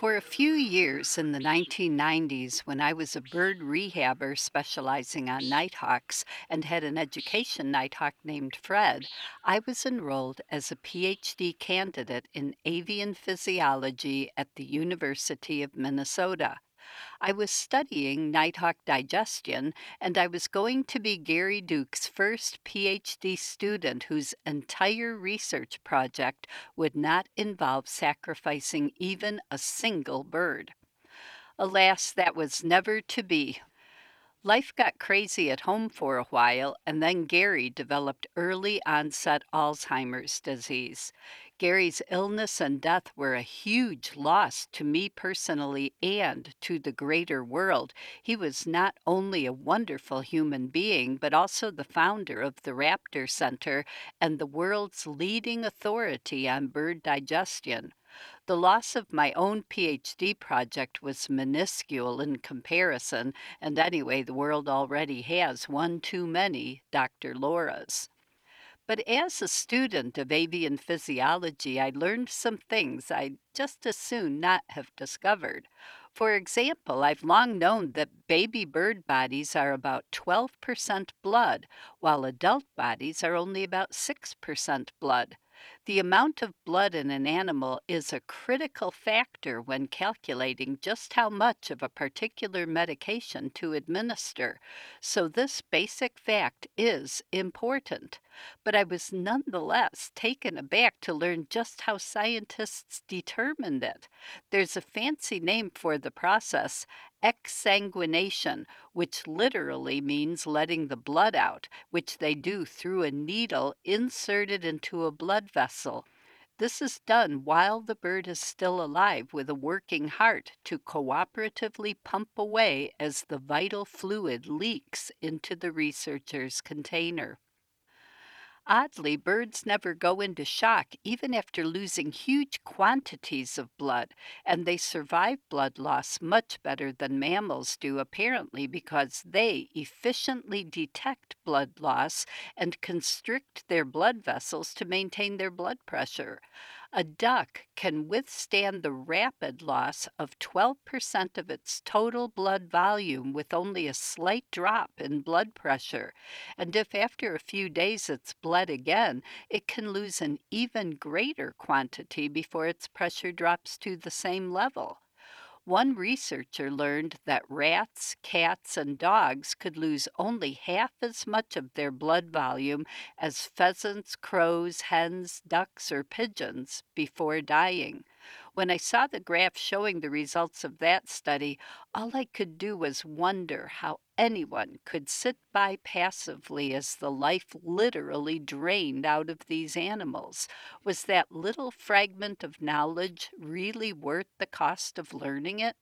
For a few years in the 1990s, when I was a bird rehabber specializing on nighthawks and had an education nighthawk named Fred, I was enrolled as a PhD candidate in avian physiology at the University of Minnesota. I was studying nighthawk digestion, and I was going to be Gary Duke's first PhD student whose entire research project would not involve sacrificing even a single bird. Alas, that was never to be. Life got crazy at home for a while, and then Gary developed early onset Alzheimer's disease. Gary's illness and death were a huge loss to me personally and to the greater world. He was not only a wonderful human being, but also the founder of the Raptor Center and the world's leading authority on bird digestion. The loss of my own PhD project was minuscule in comparison, and anyway, the world already has one too many Dr. Laura's. But as a student of avian physiology, I learned some things I'd just as soon not have discovered. For example, I've long known that baby bird bodies are about 12% blood, while adult bodies are only about 6% blood. The amount of blood in an animal is a critical factor when calculating just how much of a particular medication to administer, so this basic fact is important. But I was nonetheless taken aback to learn just how scientists determined it. There's a fancy name for the process, exsanguination, which literally means letting the blood out, which they do through a needle inserted into a blood vessel. This is done while the bird is still alive with a working heart to cooperatively pump away as the vital fluid leaks into the researcher's container. Oddly, birds never go into shock even after losing huge quantities of blood, and they survive blood loss much better than mammals do, apparently because they efficiently detect blood loss and constrict their blood vessels to maintain their blood pressure. A duck can withstand the rapid loss of 12% of its total blood volume with only a slight drop in blood pressure. And if after a few days it's bled again, it can lose an even greater quantity before its pressure drops to the same level. One researcher learned that rats, cats, and dogs could lose only half as much of their blood volume as pheasants, crows, hens, ducks, or pigeons before dying. When I saw the graph showing the results of that study, all I could do was wonder how anyone could sit by passively as the life literally drained out of these animals. Was that little fragment of knowledge really worth the cost of learning it?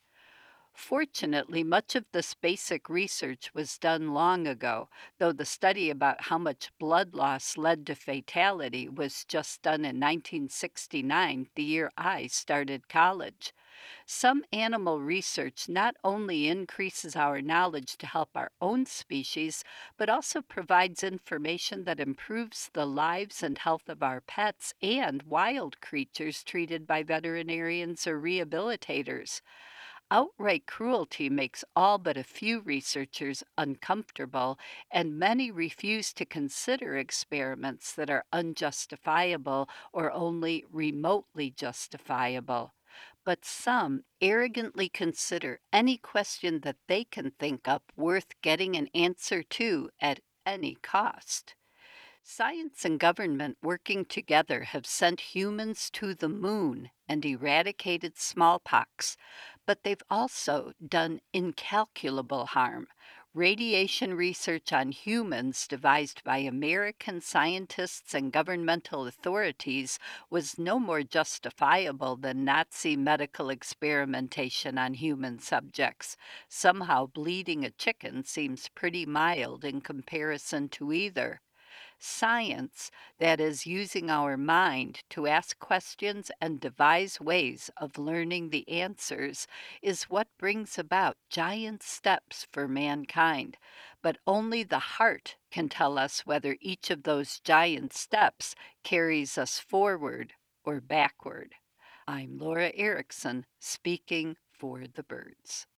Fortunately, much of this basic research was done long ago, though the study about how much blood loss led to fatality was just done in 1969, the year I started college. Some animal research not only increases our knowledge to help our own species, but also provides information that improves the lives and health of our pets and wild creatures treated by veterinarians or rehabilitators. Outright cruelty makes all but a few researchers uncomfortable, and many refuse to consider experiments that are unjustifiable or only remotely justifiable. But some arrogantly consider any question that they can think up worth getting an answer to at any cost. Science and government working together have sent humans to the moon and eradicated smallpox, but they've also done incalculable harm. Radiation research on humans, devised by American scientists and governmental authorities, was no more justifiable than Nazi medical experimentation on human subjects. Somehow, bleeding a chicken seems pretty mild in comparison to either. Science, that is, using our mind to ask questions and devise ways of learning the answers, is what brings about giant steps for mankind. But only the heart can tell us whether each of those giant steps carries us forward or backward. I'm Laura Erickson, speaking for the birds.